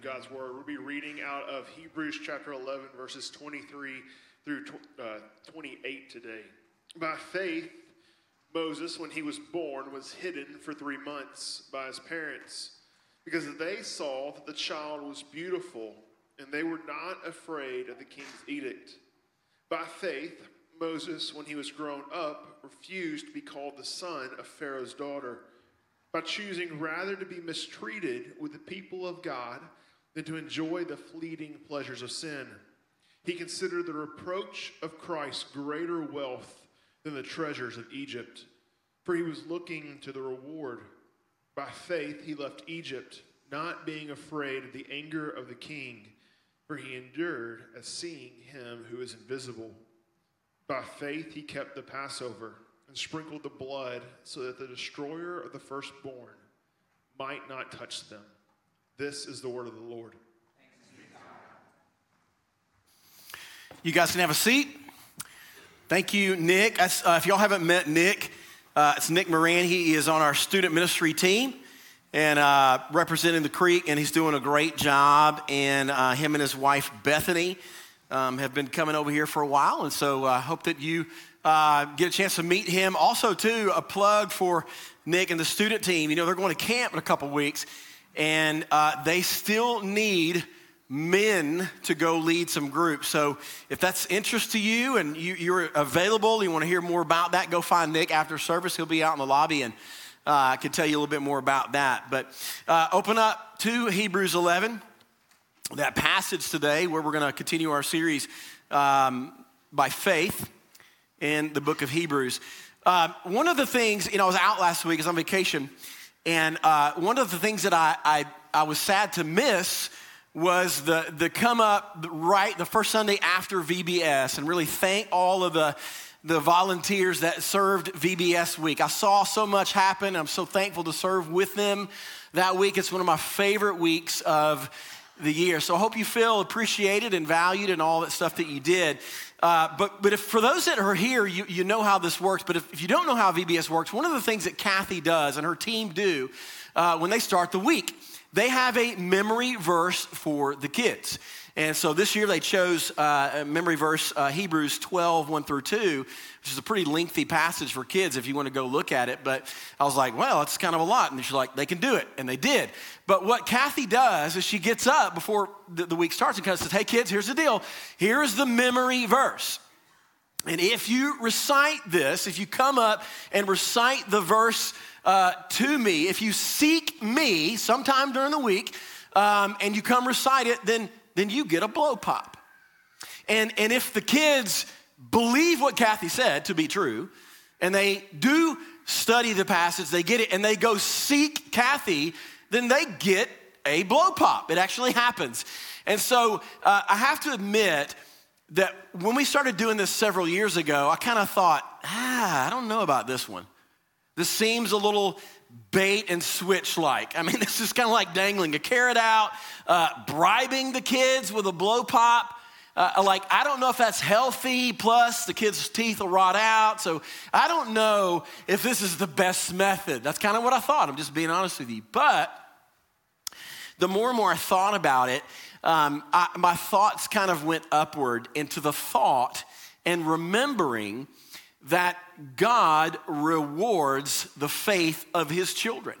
God's word. We'll be reading out of Hebrews chapter 11, verses 23 through 28 today. By faith, Moses, when he was born, was hidden for 3 months by his parents because they saw that the child was beautiful and they were not afraid of the king's edict. By faith, Moses, when he was grown up, refused to be called the son of Pharaoh's daughter, by choosing rather to be mistreated with the people of God than to enjoy the fleeting pleasures of sin. He considered the reproach of Christ greater wealth than the treasures of Egypt, for he was looking to the reward. By faith he left Egypt, not being afraid of the anger of the king, for he endured as seeing him who is invisible. By faith he kept the Passover and sprinkled the blood so that the destroyer of the firstborn might not touch them. This is the word of the Lord. You guys can have a seat. Thank you, Nick. If y'all haven't met Nick, it's Nick Moran. He is on our student ministry team and representing the Creek, and he's doing a great job. And him and his wife, Bethany, have been coming over here for a while. And so I hope that you get a chance to meet him. Also, too, a plug for Nick and the student team. You know, they're going to camp in a couple weeks, and they still need men to go lead some groups. So if that's interest to you and you're available, you want to hear more about that, go find Nick after service. He'll be out in the lobby, and I can tell you a little bit more about that. But open up to Hebrews 11, that passage today where we're going to continue our series by faith in the book of Hebrews. One of the things, I was out last week, I was on vacation, and one of the things that I was sad to miss was the come up right the first Sunday after VBS, and really thank all of the volunteers that served VBS week. I saw so much happen. I'm so thankful to serve with them that week. It's one of my favorite weeks of the year. So I hope you feel appreciated and valued and all that stuff that you did. But if for those that are here, you know how this works. But if you don't know how VBS works, one of the things that Kathy does and her team do when they start the week, they have a memory verse for the kids. And so this year they chose a memory verse, Hebrews 12, 1 through 2, which is a pretty lengthy passage for kids if you want to go look at it. But I was like, well, it's kind of a lot. And she's like, they can do it. And they did. But what Kathy does is she gets up before the week starts and kind of says, hey, kids, here's the deal. Here's the memory verse. And if you recite this, if you come up and recite the verse to me, if you seek me sometime during the week and you come recite it, then you get a blow pop. And if the kids believe what Kathy said to be true, and they do study the passage, they get it, and they go seek Kathy, then they get a blow pop. It actually happens. And so I have to admit that when we started doing this several years ago, I kind of thought, I don't know about this one. This seems a little bait and switch like. I mean, this is kind of like dangling a carrot out, bribing the kids with a blow pop. I don't know if that's healthy, plus the kids' teeth will rot out. So I don't know if this is the best method. That's kind of what I thought. I'm just being honest with you. But the more and more I thought about it, my thoughts kind of went upward into the thought and remembering that God rewards the faith of his children.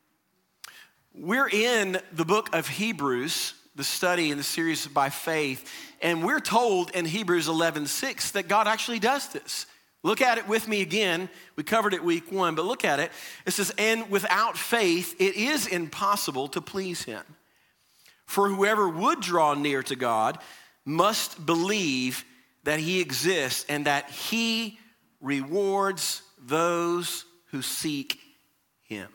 We're in the book of Hebrews, the study in the series by faith, and we're told in Hebrews 11:6 that God actually does this. Look at it with me again. We covered it week 1, but look at it. It says, and without faith, it is impossible to please him. For whoever would draw near to God must believe that he exists and that he rewards those who seek him.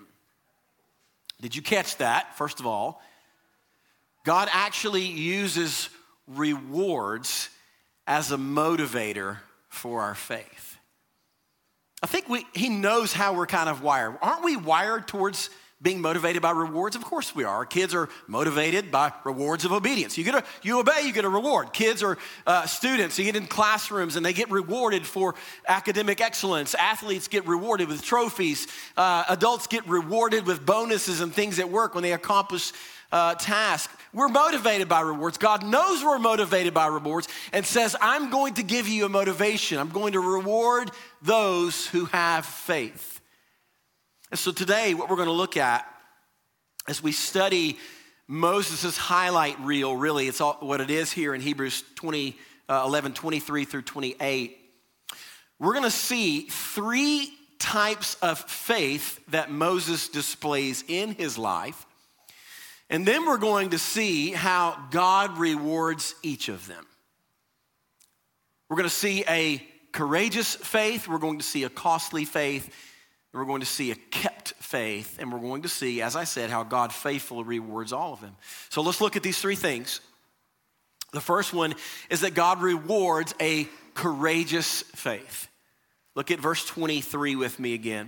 Did you catch that? First of all, God actually uses rewards as a motivator for our faith. I think he knows how we're kind of wired. Aren't we wired towards being motivated by rewards? Of course we are. Our kids are motivated by rewards of obedience. You obey, you get a reward. Kids are students. You get in classrooms and they get rewarded for academic excellence. Athletes get rewarded with trophies. Adults get rewarded with bonuses and things at work when they accomplish task. We're motivated by rewards. God knows we're motivated by rewards and says, I'm going to give you a motivation. I'm going to reward those who have faith. And so today, what we're going to look at as we study Moses' highlight reel, really, it's all what it is here in Hebrews 11, 23 through 28. We're going to see three types of faith that Moses displays in his life. And then we're going to see how God rewards each of them. We're going to see a courageous faith. We're going to see a costly faith. And we're going to see a kept faith. And we're going to see, as I said, how God faithfully rewards all of them. So let's look at these three things. The first one is that God rewards a courageous faith. Look at verse 23 with me again.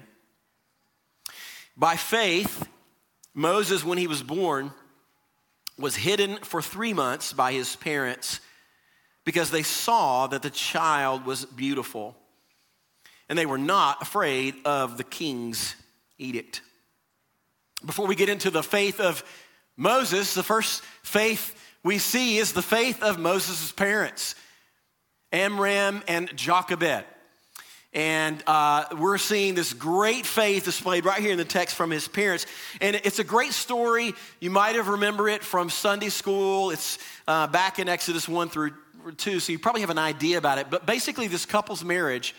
By faith, Moses, when he was born, was hidden for 3 months by his parents because they saw that the child was beautiful, and they were not afraid of the king's edict. Before we get into the faith of Moses, the first faith we see is the faith of Moses' parents, Amram and Jochebed. And we're seeing this great faith displayed right here in the text from his parents. And it's a great story. You might have remembered it from Sunday school. It's back in Exodus 1 through 2, so you probably have an idea about it. But basically, this couple's marriage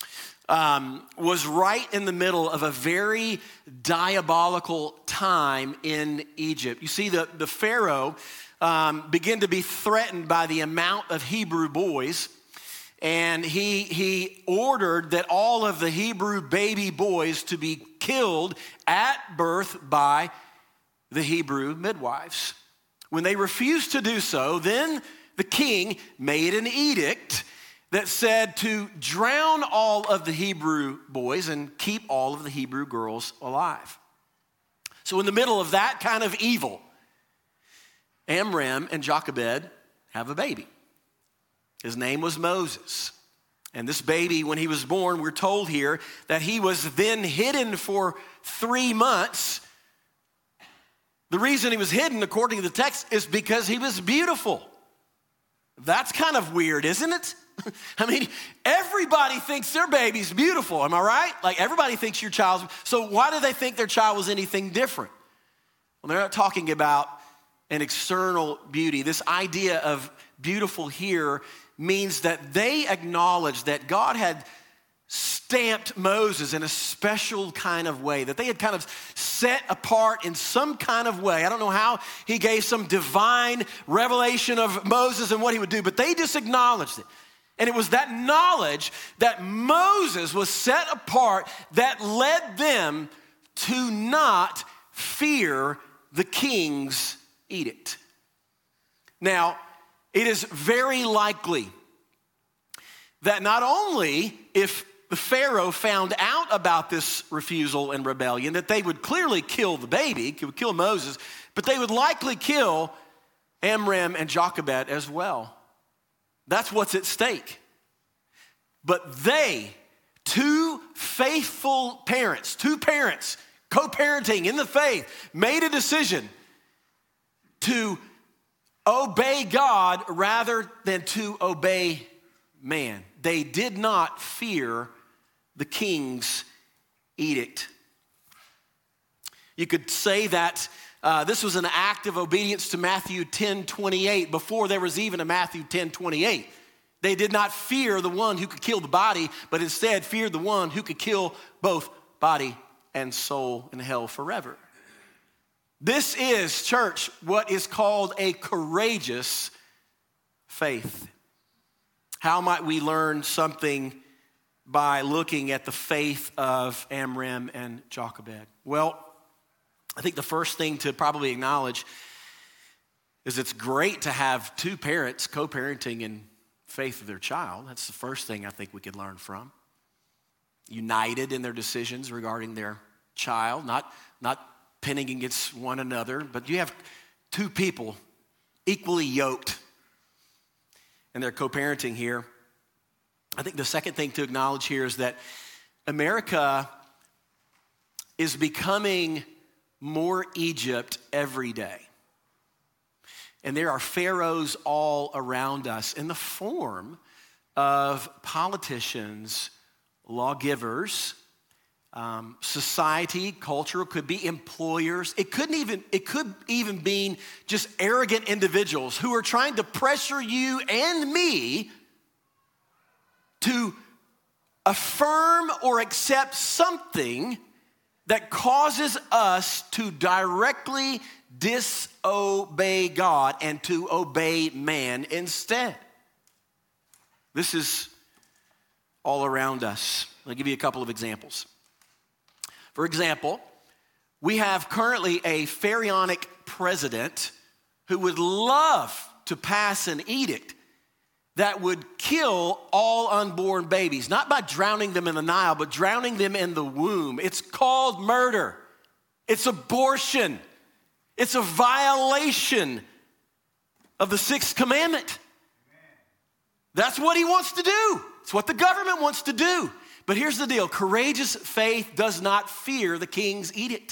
was right in the middle of a very diabolical time in Egypt. You see, the Pharaoh began to be threatened by the amount of Hebrew boys. And he ordered that all of the Hebrew baby boys to be killed at birth by the Hebrew midwives. When they refused to do so, then the king made an edict that said to drown all of the Hebrew boys and keep all of the Hebrew girls alive. So in the middle of that kind of evil, Amram and Jochebed have a baby. His name was Moses. And this baby, when he was born, we're told here that he was then hidden for 3 months. The reason he was hidden, according to the text, is because he was beautiful. That's kind of weird, isn't it? I mean, everybody thinks their baby's beautiful, am I right? Like, everybody thinks your child's, so why do they think their child was anything different? Well, they're not talking about an external beauty. This idea of beautiful here means that they acknowledged that God had stamped Moses in a special kind of way, that they had kind of set apart in some kind of way. I don't know how he gave some divine revelation of Moses and what he would do, but they just acknowledged it. And it was that knowledge that Moses was set apart that led them to not fear the king's edict. Now, it is very likely that not only if the Pharaoh found out about this refusal and rebellion, that they would clearly kill the baby, would kill Moses, but they would likely kill Amram and Jochebed as well. That's what's at stake. But they, two faithful parents, co-parenting in the faith, made a decision to obey God rather than to obey man. They did not fear the king's edict. You could say that this was an act of obedience to Matthew 10:28 before there was even a Matthew 10:28. They did not fear the one who could kill the body, but instead feared the one who could kill both body and soul in hell forever. This is, church, what is called a courageous faith. How might we learn something by looking at the faith of Amram and Jochebed? Well, I think the first thing to probably acknowledge is it's great to have two parents co-parenting in faith of their child. That's the first thing I think we could learn from. United in their decisions regarding their child, not pinning against one another, but you have two people equally yoked and they're co-parenting here. I think the second thing to acknowledge here is that America is becoming more Egypt every day. And there are pharaohs all around us in the form of politicians, lawgivers, society, culture, could be employers. It could even be just arrogant individuals who are trying to pressure you and me to affirm or accept something that causes us to directly disobey God and to obey man instead. This is all around us. I'll give you a couple of examples. For example, we have currently a pharaonic president who would love to pass an edict that would kill all unborn babies, not by drowning them in the Nile, but drowning them in the womb. It's called murder. It's abortion. It's a violation of the sixth commandment. That's what he wants to do. It's what the government wants to do. But here's the deal. Courageous faith does not fear the king's edict.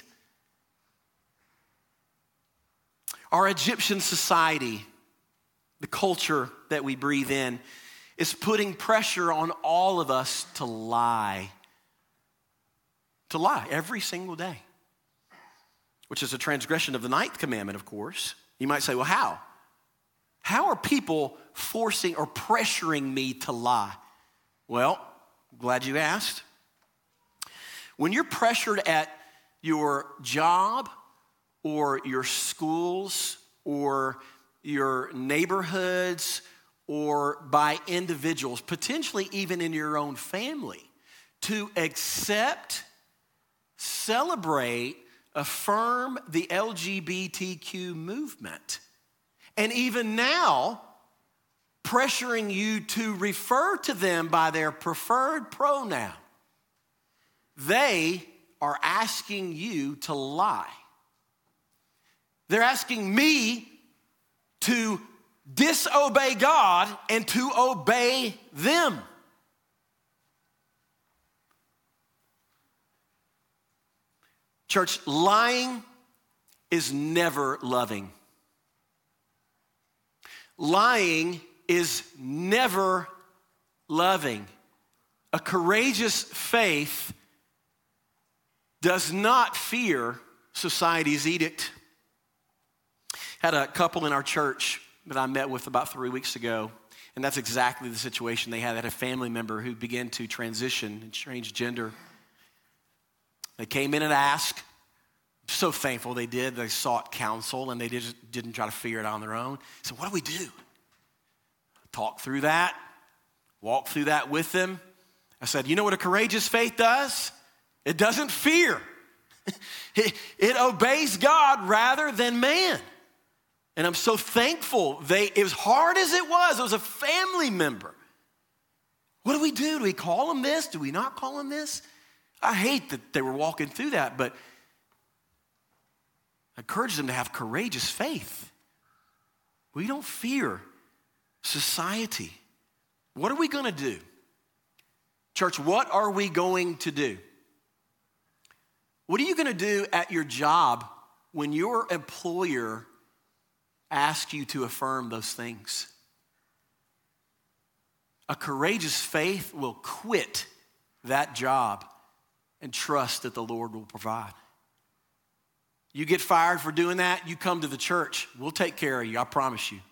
Our Egyptian society, the culture that we breathe in, is putting pressure on all of us to lie. To lie every single day, which is a transgression of the ninth commandment, of course. You might say, well, how? How are people forcing or pressuring me to lie? Well, glad you asked. When you're pressured at your job or your schools or your neighborhoods or by individuals, potentially even in your own family, to accept, celebrate, affirm the LGBTQ movement, and even now, pressuring you to refer to them by their preferred pronoun, they are asking you to lie. They're asking me to disobey God and to obey them. Church, lying is never loving. Lying is never loving. A courageous faith does not fear society's edict. Had a couple in our church that I met with about 3 weeks ago, and that's exactly the situation they had. They had a family member who began to transition and change gender. They came in and asked. So thankful they did. They sought counsel, and they didn't try to figure it out on their own. So what do we do? Talk through that, walk through that with them. I said, you know what a courageous faith does? It doesn't fear. It obeys God rather than man. And I'm so thankful. As hard as it was a family member. What do we do? Do we call them this? Do we not call them this? I hate that they were walking through that, but I encourage them to have courageous faith. We don't fear society. What are we going to do? Church, what are we going to do? What are you going to do at your job when your employer asks you to affirm those things? A courageous faith will quit that job and trust that the Lord will provide. You get fired for doing that, you come to the church. We'll take care of you, I promise you.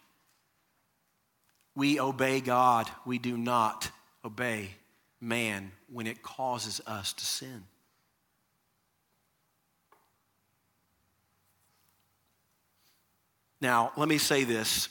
We obey God. We do not obey man when it causes us to sin. Now, let me say this.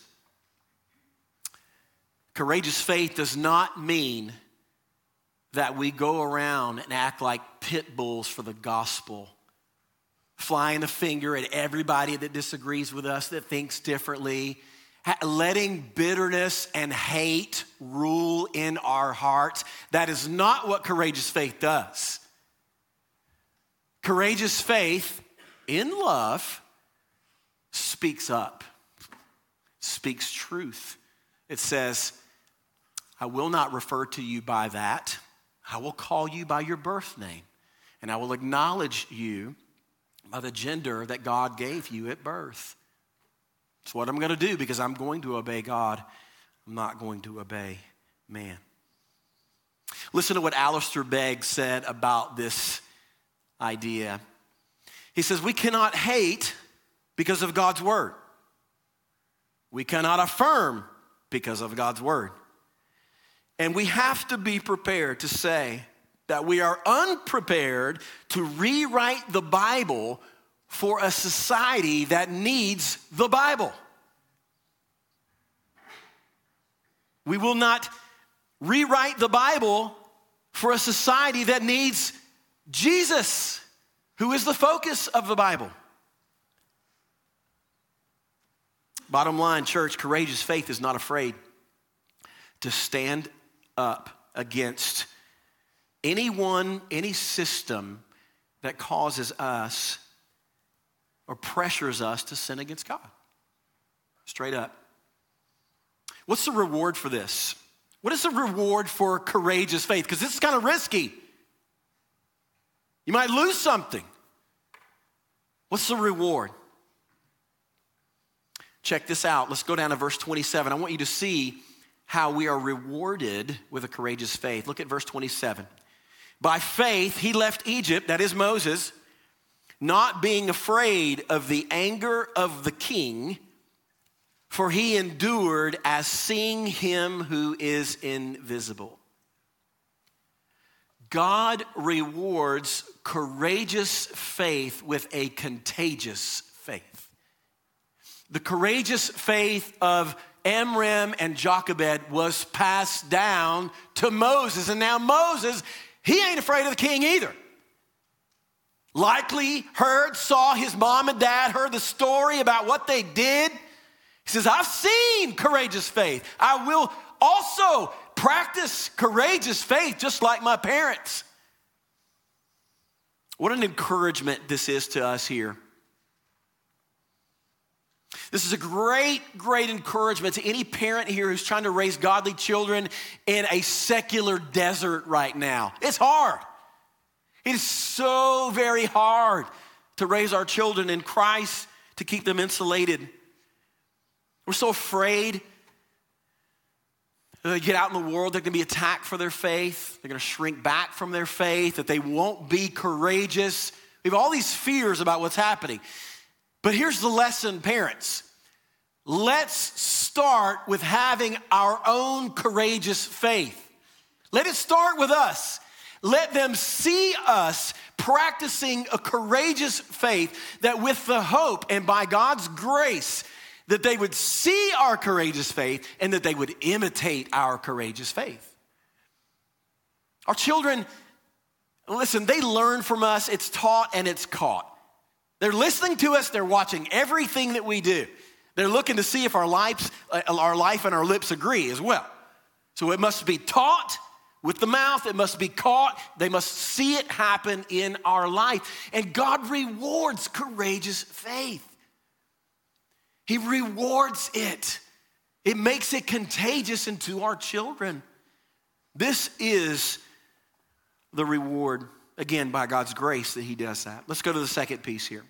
Courageous faith does not mean that we go around and act like pit bulls for the gospel, flying the finger at everybody that disagrees with us, that thinks differently, letting bitterness and hate rule in our hearts. That is not what courageous faith does. Courageous faith in love speaks up, speaks truth. It says, I will not refer to you by that. I will call you by your birth name, and I will acknowledge you by the gender that God gave you at birth. It's what I'm going to do because I'm going to obey God. I'm not going to obey man. Listen to what Alistair Begg said about this idea. He says, we cannot hate because of God's word. We cannot affirm because of God's word. And we have to be prepared to say that we are unprepared to rewrite the Bible for a society that needs the Bible. We will not rewrite the Bible for a society that needs Jesus, who is the focus of the Bible. Bottom line, church, courageous faith is not afraid to stand up against anyone, any system that causes us or pressures us to sin against God. Straight up. What's the reward for this? What is the reward for courageous faith? Because this is kind of risky. You might lose something. What's the reward? Check this out. Let's go down to verse 27. I want you to see how we are rewarded with a courageous faith. Look at verse 27. By faith, he left Egypt, that is Moses, not being afraid of the anger of the king, for he endured as seeing him who is invisible. God rewards courageous faith with a contagious faith. The courageous faith of Amram and Jochebed was passed down to Moses. And now Moses, he ain't afraid of the king either. Likely saw his mom and dad, heard the story about what they did. He says, I've seen courageous faith. I will also practice courageous faith just like my parents. What an encouragement this is to us here. This is a great, great encouragement to any parent here who's trying to raise godly children in a secular desert right now. It's hard. It is so very hard to raise our children in Christ, to keep them insulated. We're so afraid that they get out in the world, they're going to be attacked for their faith. They're going to shrink back from their faith, that they won't be courageous. We have all these fears about what's happening. But here's the lesson, parents. Let's start with having our own courageous faith. Let it start with us. Let them see us practicing a courageous faith, that with the hope and by God's grace, that they would see our courageous faith and that they would imitate our courageous faith. Our children, listen, they learn from us. It's taught and it's caught. They're listening to us. They're watching everything that we do. They're looking to see if our life and our lips agree as well. So it must be taught with the mouth. It must be caught. They must see it happen in our life. And God rewards courageous faith. He rewards it. It makes it contagious into our children. This is the reward, again, by God's grace that he does that. Let's go to the second piece here.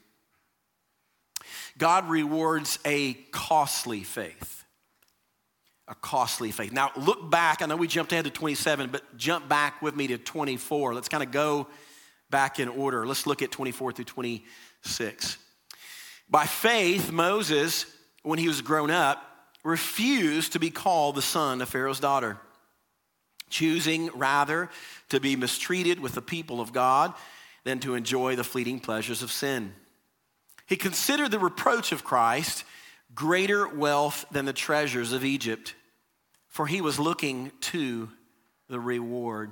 God rewards a costly faith. A costly faith. Now, look back. I know we jumped ahead to 27, but jump back with me to 24. Let's kind of go back in order. Let's look at 24 through 26. By faith, Moses, when he was grown up, refused to be called the son of Pharaoh's daughter, choosing rather to be mistreated with the people of God than to enjoy the fleeting pleasures of sin. He considered the reproach of Christ greater wealth than the treasures of Egypt, for he was looking to the reward.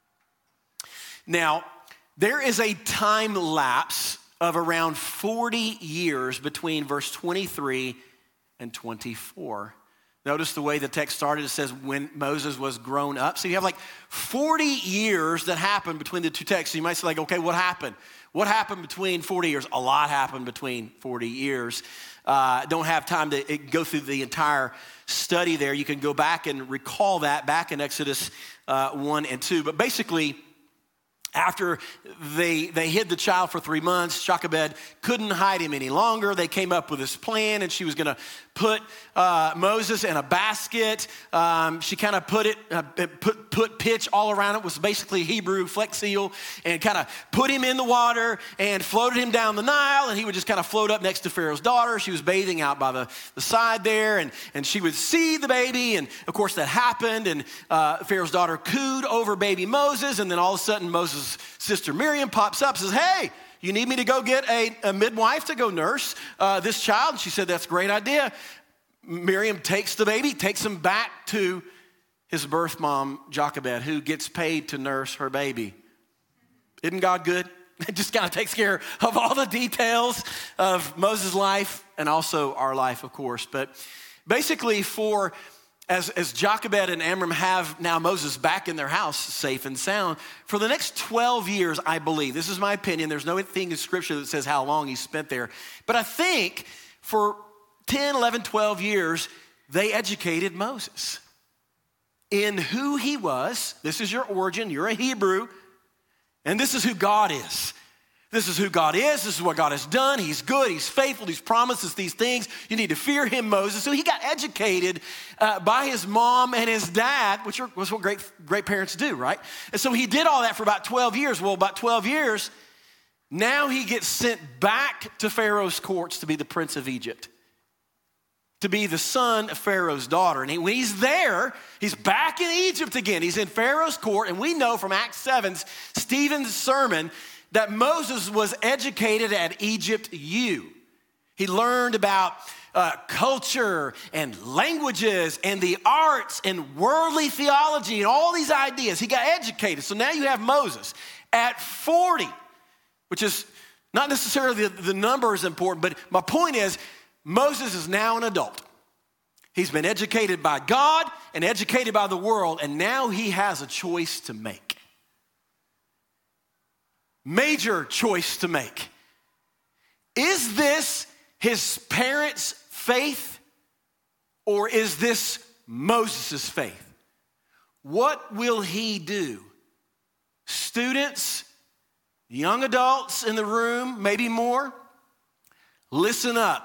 Now, there is a time lapse of around 40 years between verse 23 and 24. Notice the way the text started. It says when Moses was grown up. So you have like 40 years that happened between the two texts. So you might say like, okay, what happened? What happened between 40 years? A lot happened between 40 years. Don't have time to go through the entire study there. You can go back and recall that back in Exodus 1 and 2. But basically, After they hid the child for 3 months, Jochebed couldn't hide him any longer. They came up with this plan, and she was going to put Moses in a basket. She kind of put pitch all around it. It was basically Hebrew Flex Seal, and kind of put him in the water and floated him down the Nile, and he would just kind of float up next to Pharaoh's daughter. She was bathing out by the side there, and she would see the baby, and of course that happened, and Pharaoh's daughter cooed over baby Moses, and then all of a sudden Moses' sister Miriam pops up and says, hey, you need me to go get a midwife to go nurse this child? And she said, that's a great idea. Miriam takes the baby, takes him back to his birth mom, Jochebed, who gets paid to nurse her baby. Isn't God good? It just kind of takes care of all the details of Moses' life and also our life, of course. But basically as Jochebed and Amram have now Moses back in their house, safe and sound, for the next 12 years, I believe, this is my opinion, there's no thing in Scripture that says how long he spent there, but I think for 10, 11, 12 years, they educated Moses in who he was. This is your origin, you're a Hebrew, and this is who God is. This is who God is. This is what God has done. He's good. He's faithful. He's promises these things. You need to fear him, Moses. So he got educated by his mom and his dad, which was what great parents do, right? And so he did all that for about 12 years. Well, about 12 years, now he gets sent back to Pharaoh's courts to be the prince of Egypt, to be the son of Pharaoh's daughter. And when he's there, he's back in Egypt again. He's in Pharaoh's court. And we know from Acts 7, Stephen's sermon, that Moses was educated at Egypt U. He learned about culture and languages and the arts and worldly theology and all these ideas. He got educated. So now you have Moses at 40, which is not necessarily the number is important, but my point is Moses is now an adult. He's been educated by God and educated by the world, and now he has a choice to make. Major choice to make. Is this his parents' faith, or is this Moses' faith? What will he do? Students, young adults in the room, maybe more, listen up.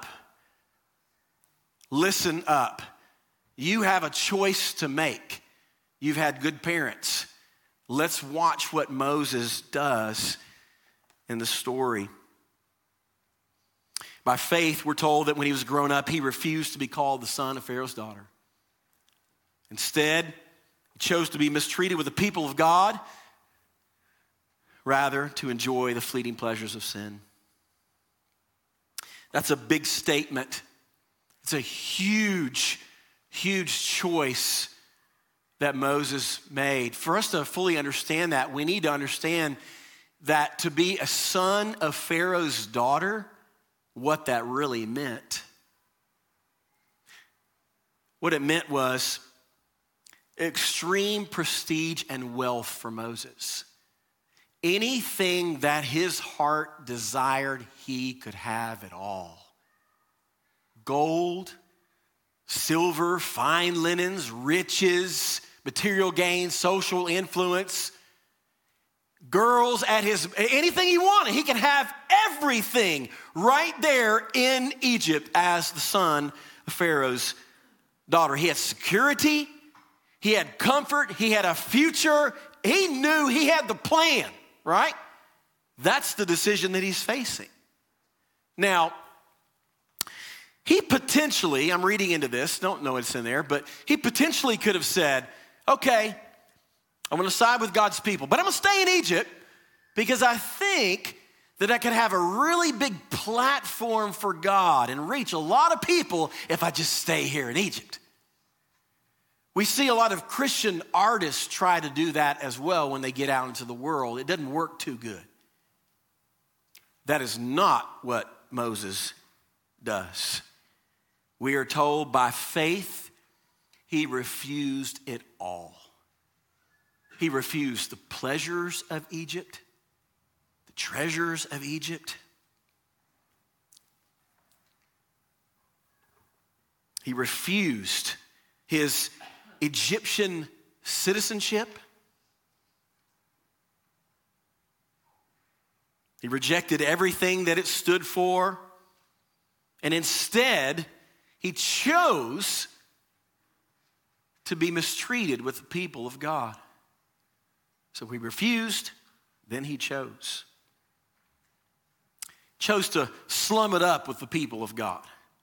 Listen up. You have a choice to make. You've had good parents. Let's watch what Moses does in the story. By faith, we're told that when he was grown up, he refused to be called the son of Pharaoh's daughter. Instead, he chose to be mistreated with the people of God, rather to enjoy the fleeting pleasures of sin. That's a big statement. It's a huge, huge choice that Moses made. For us to fully understand that, we need to understand that to be a son of Pharaoh's daughter, what that really meant. What it meant was extreme prestige and wealth for Moses. Anything that his heart desired, he could have it all. Gold, silver, fine linens, riches, material gain, social influence, girls at anything he wanted. He can have everything right there in Egypt as the son of Pharaoh's daughter. He had security, he had comfort, he had a future. He knew he had the plan, right? That's the decision that he's facing. Now, he potentially, I'm reading into this, don't know what's in there, but he potentially could have said, okay, I'm going to side with God's people, but I'm going to stay in Egypt because I think that I could have a really big platform for God and reach a lot of people if I just stay here in Egypt. We see a lot of Christian artists try to do that as well when they get out into the world. It doesn't work too good. That is not what Moses does. We are told by faith, he refused it all. He refused the pleasures of Egypt, the treasures of Egypt. He refused his Egyptian citizenship. He rejected everything that it stood for. And instead, he chose to be mistreated with the people of God. So he refused, then he chose. Chose to slum it up with the people of God.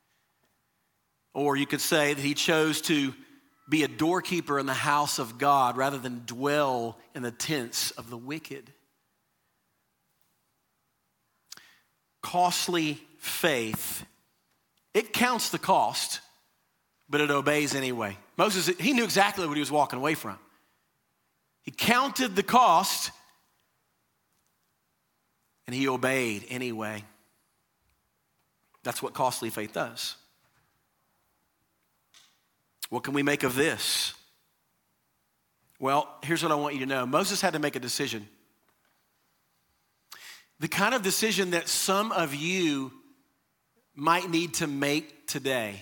Or you could say that he chose to be a doorkeeper in the house of God rather than dwell in the tents of the wicked. Costly faith. It counts the cost, but it obeys anyway. Moses, he knew exactly what he was walking away from. He counted the cost, and he obeyed anyway. That's what costly faith does. What can we make of this? Well, here's what I want you to know. Moses had to make a decision. The kind of decision that some of you might need to make today.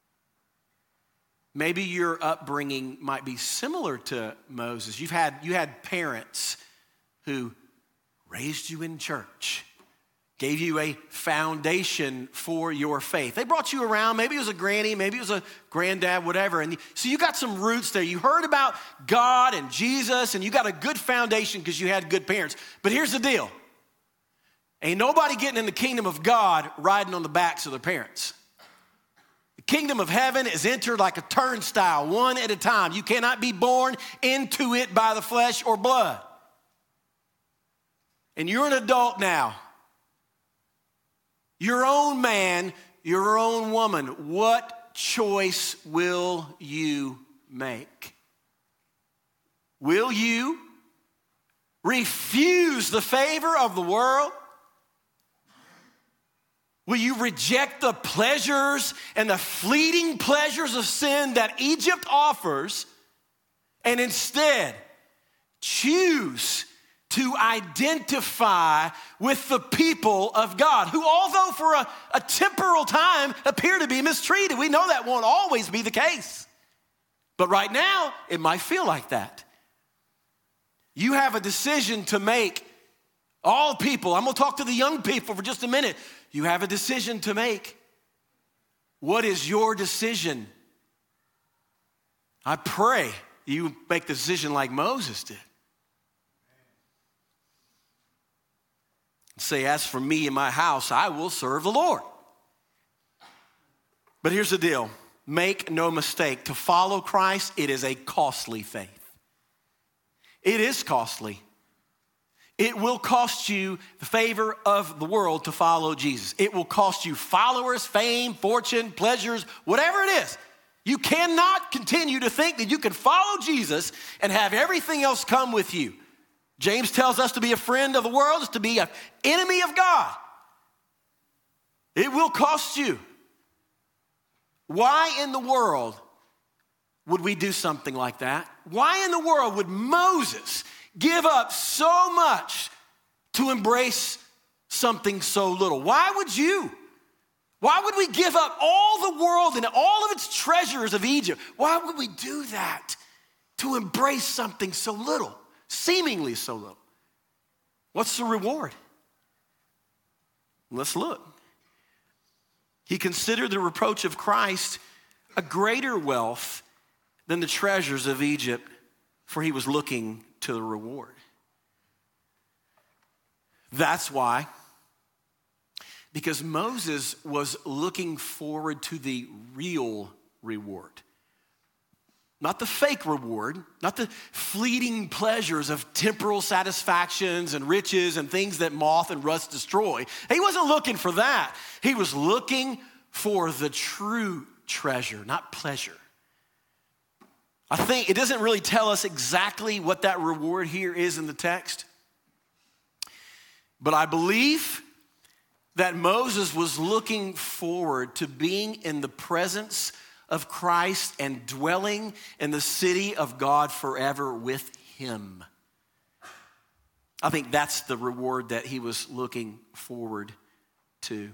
Maybe your upbringing might be similar to Moses. You had parents who raised you in church, gave you a foundation for your faith. They brought you around. Maybe it was a granny, maybe it was a granddad, whatever. And so you got some roots there. You heard about God and Jesus, and you got a good foundation because you had good parents. But here's the deal. Ain't nobody getting in the kingdom of God riding on the backs of their parents. The kingdom of heaven is entered like a turnstile, one at a time. You cannot be born into it by the flesh or blood. And you're an adult now. Your own man, your own woman. What choice will you make? Will you refuse the favor of the world? Will you reject the pleasures and the fleeting pleasures of sin that Egypt offers and instead choose to identify with the people of God who, although for a temporal time, appear to be mistreated? We know that won't always be the case. But right now, it might feel like that. You have a decision to make. All people, I'm going to talk to the young people for just a minute. You have a decision to make. What is your decision? I pray you make the decision like Moses did. Say, as for me and my house, I will serve the Lord. But here's the deal. Make no mistake, to follow Christ, it is a costly faith. It is costly. It will cost you the favor of the world to follow Jesus. It will cost you followers, fame, fortune, pleasures, whatever it is. You cannot continue to think that you can follow Jesus and have everything else come with you. James tells us to be a friend of the world is to be an enemy of God. It will cost you. Why in the world would we do something like that? Why in the world would Moses give up so much to embrace something so little? Why would you? Why would we give up all the world and all of its treasures of Egypt? Why would we do that to embrace something so little, seemingly so little? What's the reward? Let's look. He considered the reproach of Christ a greater wealth than the treasures of Egypt, for he was looking to the reward. That's why. Because Moses was looking forward to the real reward. Not the fake reward, not the fleeting pleasures of temporal satisfactions and riches and things that moth and rust destroy. He wasn't looking for that. He was looking for the true treasure, not pleasure. I think it doesn't really tell us exactly what that reward here is in the text. But I believe that Moses was looking forward to being in the presence of Christ and dwelling in the city of God forever with him. I think that's the reward that he was looking forward to.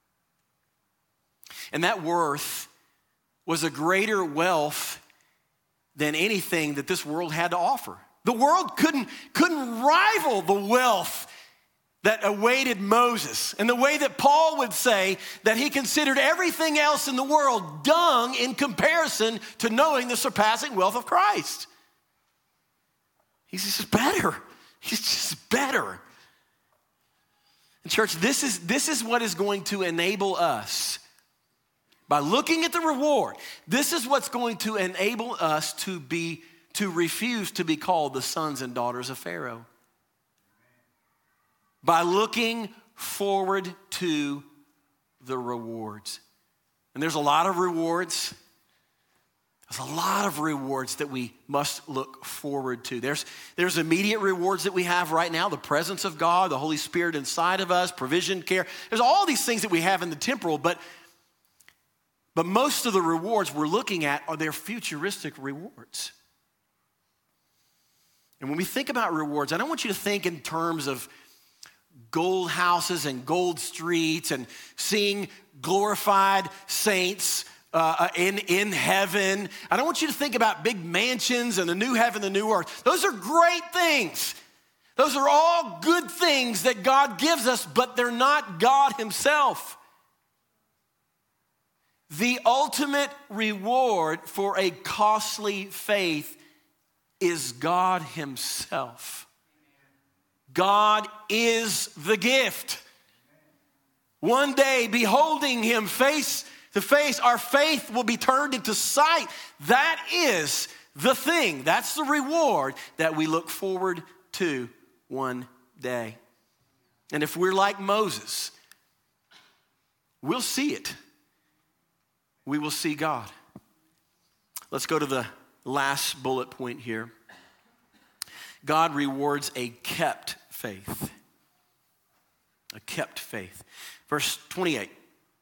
And that worth was a greater wealth than anything that this world had to offer. The world couldn't rival the wealth that awaited Moses, and the way that Paul would say that he considered everything else in the world dung in comparison to knowing the surpassing wealth of Christ. He's just better. He's just better. And church, this is what is going to enable us. By looking at the reward, this is what's going to enable us to refuse to be called the sons and daughters of Pharaoh. By looking forward to the rewards. And there's a lot of rewards. There's a lot of rewards that we must look forward to. There's immediate rewards that we have right now, the presence of God, the Holy Spirit inside of us, provision, care. There's all these things that we have in the temporal, but most of the rewards we're looking at are their futuristic rewards. And when we think about rewards, I don't want you to think in terms of gold houses and gold streets and seeing glorified saints in heaven. I don't want you to think about big mansions and the new heaven, the new earth. Those are great things. Those are all good things that God gives us, but they're not God himself. The ultimate reward for a costly faith is God himself. God is the gift. One day, beholding him face to face, our faith will be turned into sight. That is the thing. That's the reward that we look forward to one day. And if we're like Moses, we'll see it. We will see God. Let's go to the last bullet point here. God rewards a kept faith. A kept faith. Verse 28.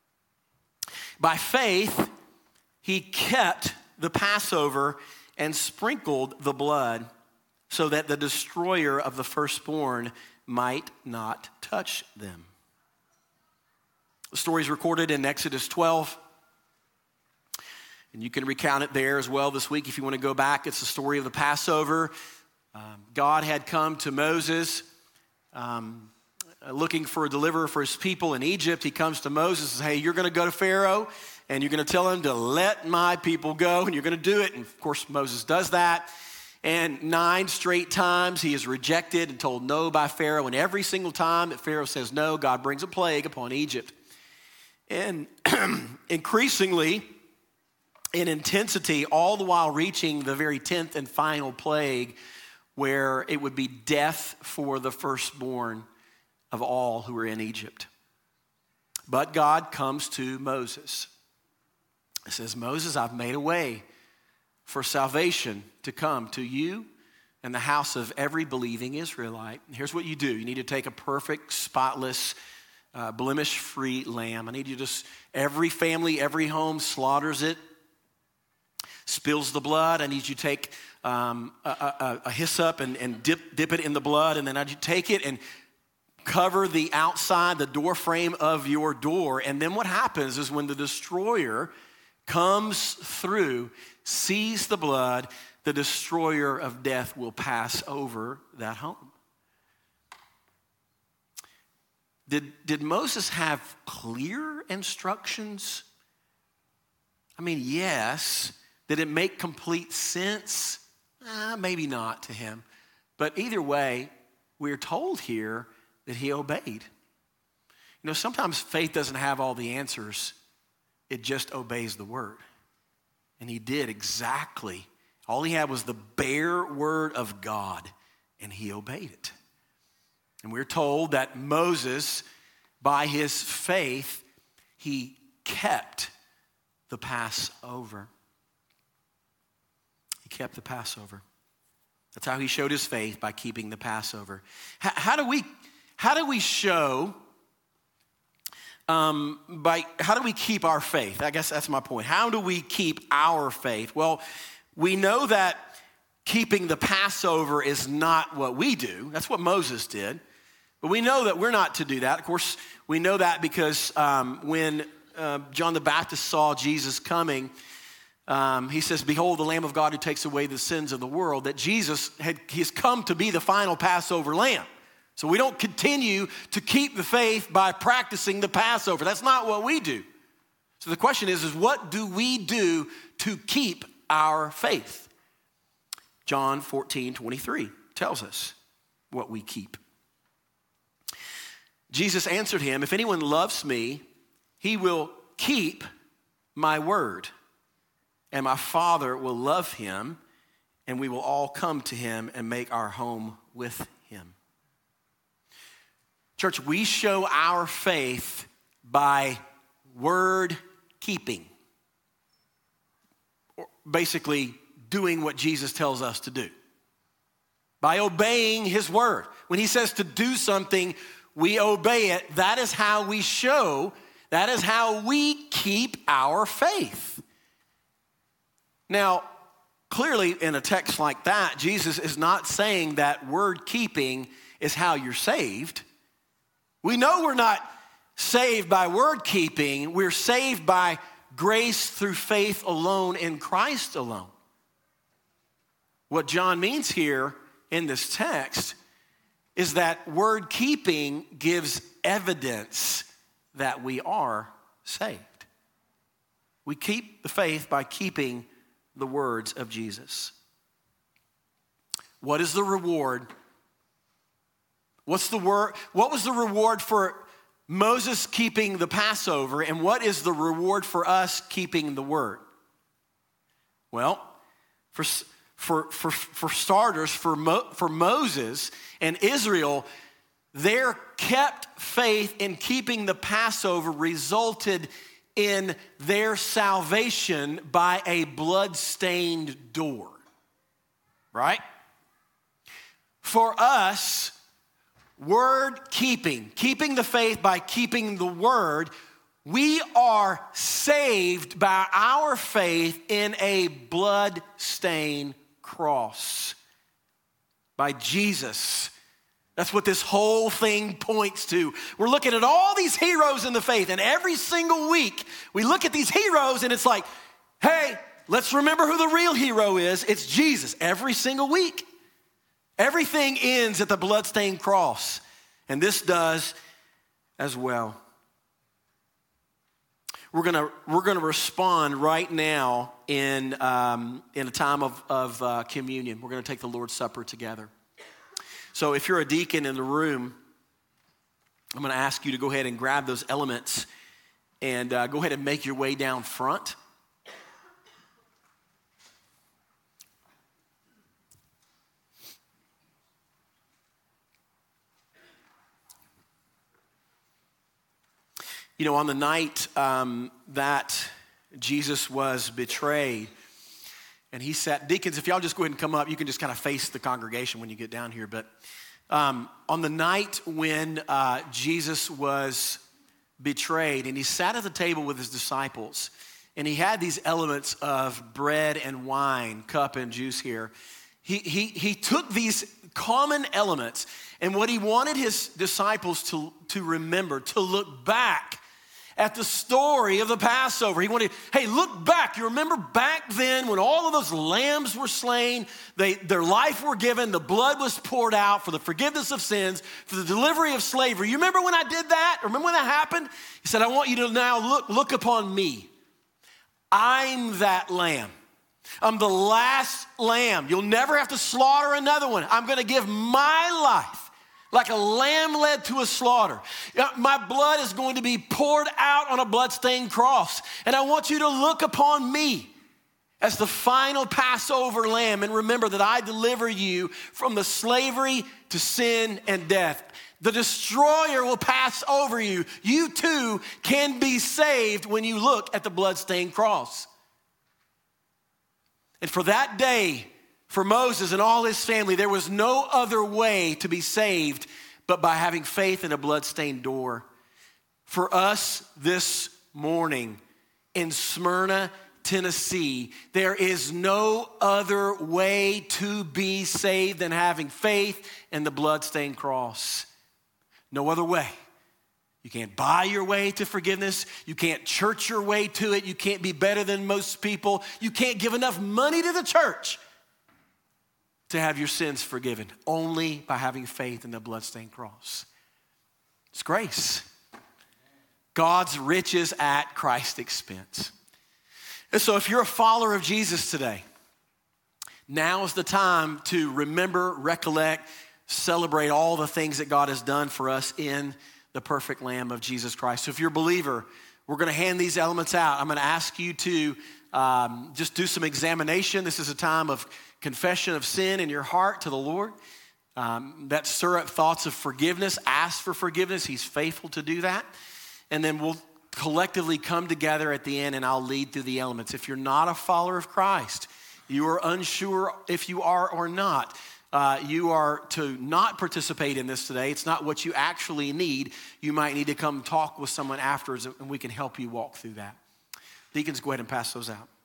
By faith, he kept the Passover and sprinkled the blood so that the destroyer of the firstborn might not touch them. The story is recorded in Exodus 12. And you can recount it there as well this week if you want to go back. It's the story of the Passover. God had come to Moses looking for a deliverer for his people in Egypt. He comes to Moses and says, hey, you're going to go to Pharaoh and you're going to tell him to let my people go, and you're going to do it. And of course, Moses does that. And 9 straight times he is rejected and told no by Pharaoh. And every single time that Pharaoh says no, God brings a plague upon Egypt. And increasingly, in intensity, all the while reaching the very 10th and final plague, where it would be death for the firstborn of all who were in Egypt. But God comes to Moses. He says, Moses, I've made a way for salvation to come to you and the house of every believing Israelite. And here's what you do. You need to take a perfect, spotless, blemish-free lamb. I need you to every family, every home slaughters it, spills the blood. I need you to take a hyssop and dip it in the blood, and then I need you to take it and cover the outside, the door frame of your door. And then what happens is when the destroyer comes through, sees the blood, the destroyer of death will pass over that home. Did Moses have clear instructions? I mean, yes. Did it make complete sense? Maybe not to him. But either way, we're told here that he obeyed. You know, sometimes faith doesn't have all the answers. It just obeys the word. And he did exactly. All he had was the bare word of God, and he obeyed it. And we're told that Moses, by his faith, he kept the Passover. He kept the Passover. That's how he showed his faith, by keeping the Passover. How do we show? How do we keep our faith? I guess that's my point. How do we keep our faith? Well, we know that keeping the Passover is not what we do. That's what Moses did. But we know that we're not to do that. Of course, we know that because when John the Baptist saw Jesus coming, he says, behold, the Lamb of God who takes away the sins of the world, that Jesus has come to be the final Passover lamb. So we don't continue to keep the faith by practicing the Passover. That's not what we do. So the question is what do we do to keep our faith? John 14:23 tells us what we keep. Jesus answered him, if anyone loves me, he will keep my word, and my Father will love him, and we will all come to him and make our home with him. Church, we show our faith by word keeping. Basically, doing what Jesus tells us to do. By obeying his word. When he says to do something, we obey it. That is how we show, that is how we keep our faith. Now, clearly in a text like that, Jesus is not saying that word keeping is how you're saved. We know we're not saved by word keeping. We're saved by grace through faith alone in Christ alone. What John means here in this text is that word keeping gives evidence that we are saved. We keep the faith by keeping the words of Jesus. What is the reward? What was the reward for Moses keeping the Passover, and what is the reward for us keeping the word? Well, for starters, for Moses and Israel, their kept faith in keeping the Passover resulted in their salvation by a blood-stained door, right? For us, word keeping the faith by keeping the word, we are saved by our faith in a blood-stained cross by Jesus. That's what this whole thing points to. We're looking at all these heroes in the faith, and every single week we look at these heroes and it's like, hey, let's remember who the real hero is. It's Jesus every single week. Everything ends at the bloodstained cross, and this does as well. We're gonna respond right now in a time of communion. We're gonna take the Lord's Supper together. So if you're a deacon in the room, I'm gonna ask you to go ahead and grab those elements and go ahead and make your way down front. You know, on the night that Jesus was betrayed, and he sat, deacons, if y'all just go ahead and come up, you can just kind of face the congregation when you get down here. But on the night when Jesus was betrayed, and he sat at the table with his disciples, and he had these elements of bread and wine, cup and juice here. He took these common elements, and what he wanted his disciples to remember, to look back at the story of the Passover. He wanted, hey, look back. You remember back then when all of those lambs were slain, their life were given, the blood was poured out for the forgiveness of sins, for the delivery of slavery. You remember when I did that? Remember when that happened? He said, I want you to now look upon me. I'm that lamb. I'm the last lamb. You'll never have to slaughter another one. I'm going to give my life like a lamb led to a slaughter. My blood is going to be poured out on a bloodstained cross. And I want you to look upon me as the final Passover lamb and remember that I deliver you from the slavery to sin and death. The destroyer will pass over you. You too can be saved when you look at the bloodstained cross. And for that day, for Moses and all his family, there was no other way to be saved but by having faith in a bloodstained door. For us this morning in Smyrna, Tennessee, there is no other way to be saved than having faith in the bloodstained cross. No other way. You can't buy your way to forgiveness. You can't church your way to it. You can't be better than most people. You can't give enough money to the church to have your sins forgiven? Only by having faith in the bloodstained cross. It's grace. God's riches at Christ's expense. And so if you're a follower of Jesus today, now is the time to remember, recollect, celebrate all the things that God has done for us in the perfect Lamb of Jesus Christ. So if you're a believer, we're going to hand these elements out. I'm going to ask you to just do some examination. This is a time of confession of sin in your heart to the Lord. That stir up thoughts of forgiveness. Ask for forgiveness. He's faithful to do that. And then we'll collectively come together at the end and I'll lead through the elements. If you're not a follower of Christ, you are unsure if you are or not, you are to not participate in this today. It's not what you actually need. You might need to come talk with someone afterwards and we can help you walk through that. Deacons, go ahead and pass those out.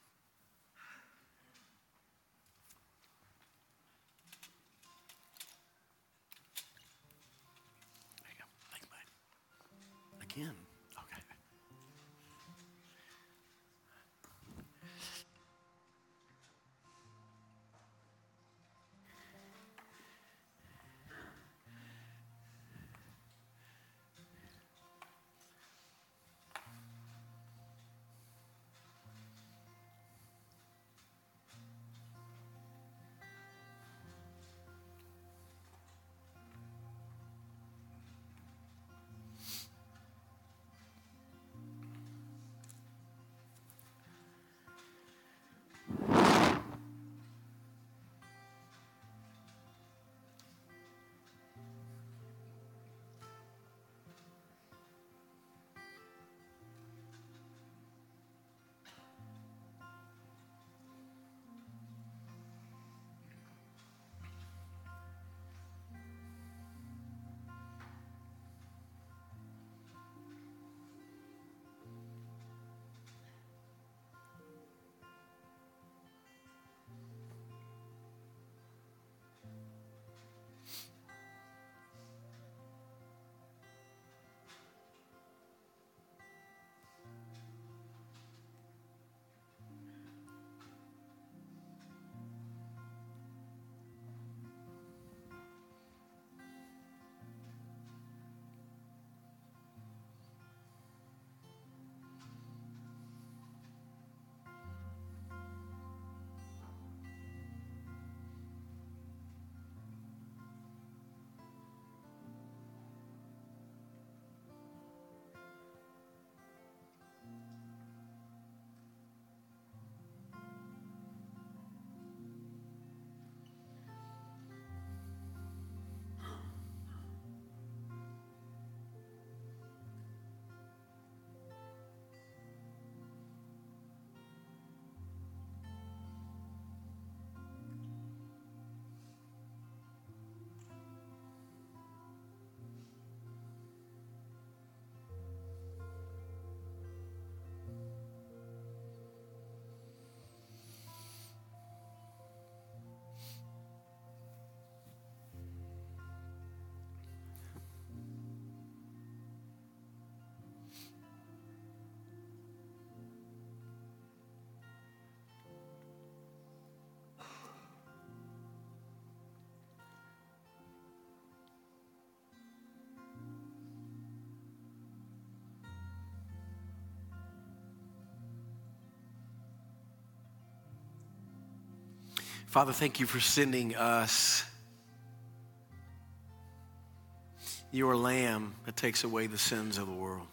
There you go. Thank you, bud. Again. Okay. Father, thank you for sending us your Lamb that takes away the sins of the world.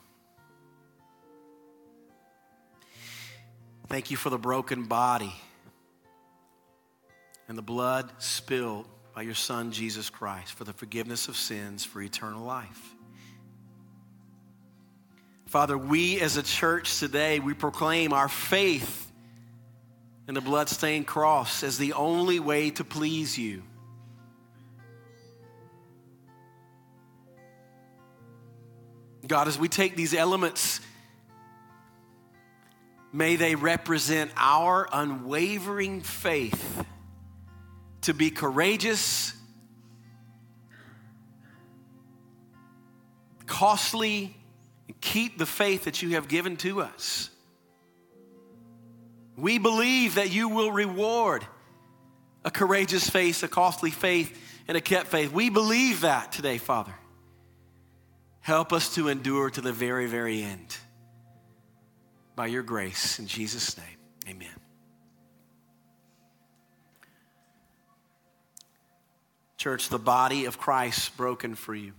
Thank you for the broken body and the blood spilled by your Son, Jesus Christ, for the forgiveness of sins, for eternal life. Father, we as a church today, we proclaim our faith in the bloodstained cross as the only way to please you. God, as we take these elements, may they represent our unwavering faith to be courageous, costly, and keep the faith that you have given to us. We believe that you will reward a courageous faith, a costly faith, and a kept faith. We believe that today, Father. Help us to endure to the very, very end. By your grace, in Jesus' name, amen. Church, the body of Christ broken for you.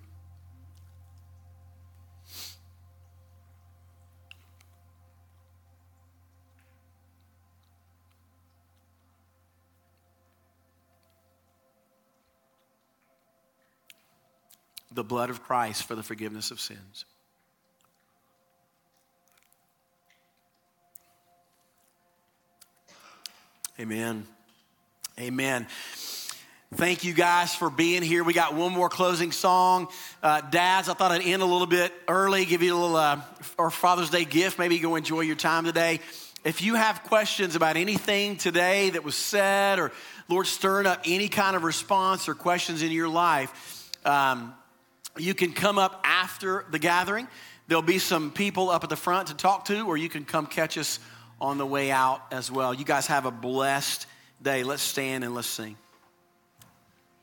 The blood of Christ for the forgiveness of sins. Amen. Amen. Thank you guys for being here. We got one more closing song. Dads, I thought I'd end a little bit early, give you a little our Father's Day gift. Maybe go enjoy your time today. If you have questions about anything today that was said, or Lord stirring up any kind of response or questions in your life, you can come up after the gathering. There'll be some people up at the front to talk to, or you can come catch us on the way out as well. You guys have a blessed day. Let's stand and let's sing.